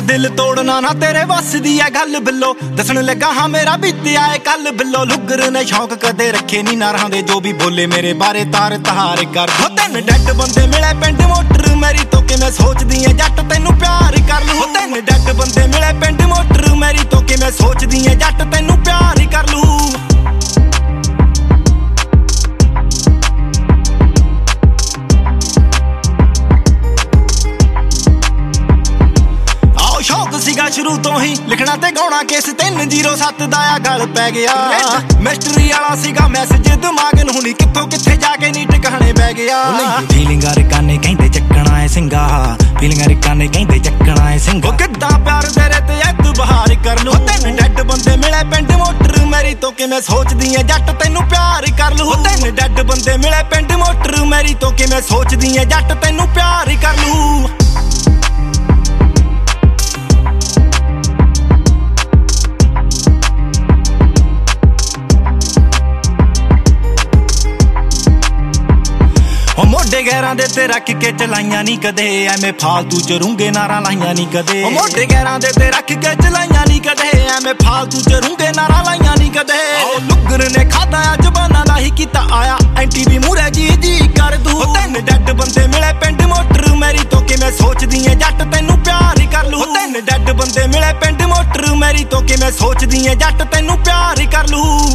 दिल तोड़ना ना तेरे बस दी है गल बिल्लो दसन लगा हाँ मेरा बीतिया है कल बिल्लो लुगर ने शौक कदे रखे नी नारां दे जो भी बोले मेरे बारे तार तहार कर दो तेन डैड बंदे मिले पिंड मोटर मेरी तो कि मैं सोचदी है जट तैनू प्यार कर लूं तेन डैड बंदे मिले पिंड मोटर मेरी तो कि मैं सोचदी है जट तैनू प्यार कर लूं शुरू तो ही लिखना ते गाउणा केस 307 दा गल पै गया मिस्टरी वाला सीगा मैसेज दिमाग नूं हुणी कित्थों कित्थे जाके नी ठिकाने पै गया फीलिंगां रिकाने कहंदे चक्कना है सिंगा फीलिंगां रिकाने कहंदे चक्कना है सिंगा किद्दां प्यार तेरे ते एतबार कर लूं तेन डैड बंदे मिले पिंड मोटर मेरी तो कि मैं सोचदी है जट तैनू प्यार कर लूं तेन डैड बंदे मिले पिंड मोटर मेरी तो कि मैं सोचदी है जट तैनू प्यार कर लूं मोढे गैरां दे ते रख के चलाइयां नी कदे एवें फालतू चरूंगे नारा लाइयां नी कदे मोढे गैरां दे ते रख के चलाइयां नी कदे एवें फालतू चरूंगे नारा लाइयां नी कदे लुगर ने खाता जबाना दा ही कीता आया एंटी भी मूरे जी जी कर दूं तेन डैड बंदे मिले पिंड मोटर मेरी तो कि मैं सोचदी है जट तैनू प्यार कर लूं तेन डैड बंदे मिले पिंड मोटर मेरी तो कि मैं सोचदी है जट तैनू प्यार कर लूं